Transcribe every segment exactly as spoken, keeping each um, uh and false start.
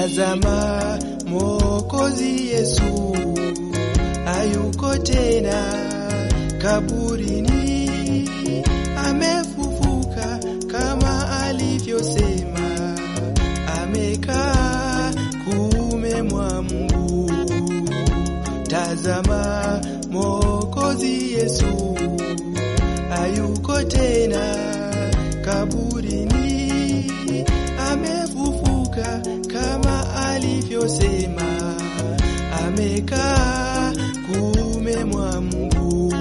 Tazama Mwokozi Yesu hayuko tena kaburini, amefufuka kama alivyosema, amekaa kuume mwa Mungu. Tazama Mwokozi Yesu hayuko tena kaburini, amefufuka kama alivyosema, amekaa kuume mwa Mungu.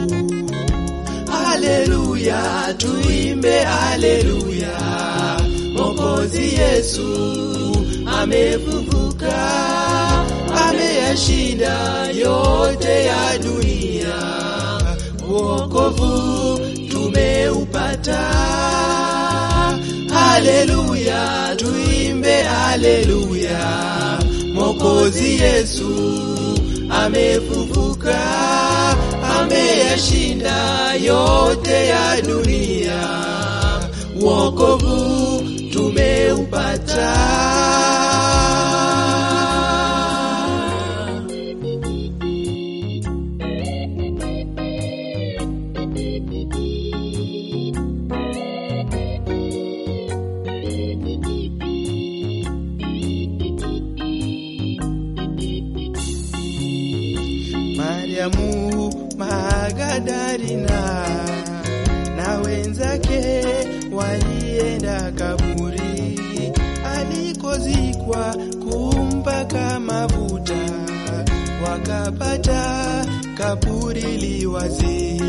Haleluya, tuimbe haleluya, Mwokozi Yesu amefufuka, ameyashinda yote ya dunia, wokovu tumeupata. Haleluya, tuimbe haleluya, Mwokozi Yesu amefufuka, ameyashinda yote ya dunia, wokovu tumeupata. Mariamu Magadarina na wenzake walienda kaburi alikozikwa kumpaka mafuta, wakapata kaburi liwazi.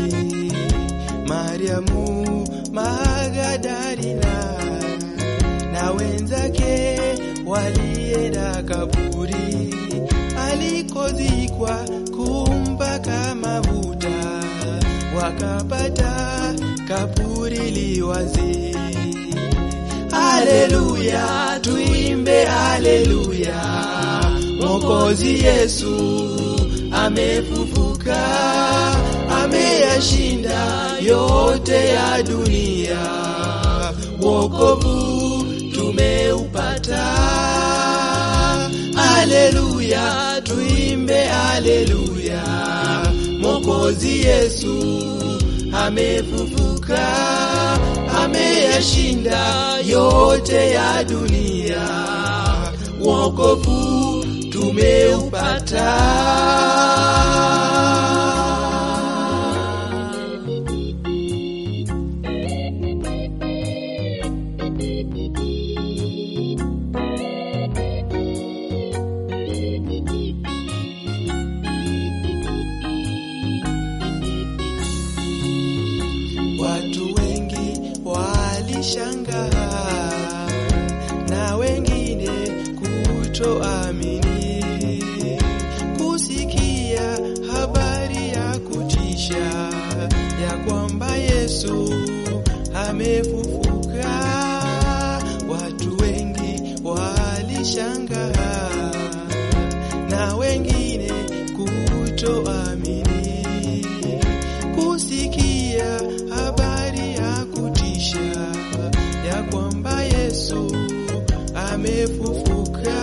Mariamu Magadarina na wenzake walienda kaburi alikozikwa kumpaka mafuta, wakapata kaburi liwazi. Haleluya, tuimbe haleluya, Mwokozi Yesu amefufuka, ameyashinda yote ya dunia, wokovu tumeupata. Haleluya, tuimbe haleluya, Mwokozi Yesu amefufuka, ameyashinda yote ya dunia, wokovu tumeupata. Watu wengi walishangaa na wengine kutoamini kusikia habari ya kutisha ya kwamba Yesu amefufuka. Watu wengi walishangaa na wengine kutoamini kusikia habari ya kutisha ya kwamba Yesu amefufuka.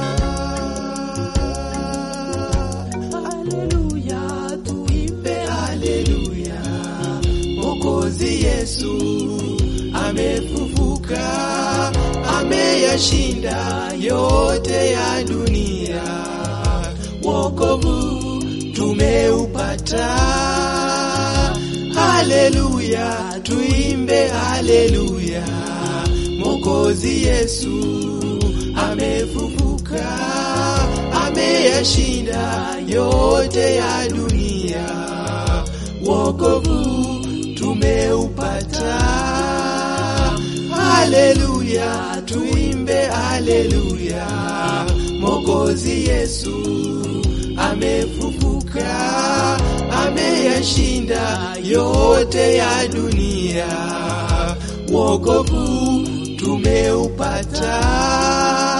Haleluya, tuimbe haleluya, Mwokozi Yesu amefufuka, ameyashinda yote ya dunia, wokovu tumeupata. Haleluya, tuimbe haleluya, Mwokozi Yesu amefufuka, ameyashinda yote ya dunia, wokovu tumeupata. Haleluya, tuimbe haleluya, Mwokozi Yesu amefufuka, ameyashinda yote ya dunia, wokovu tumeupata.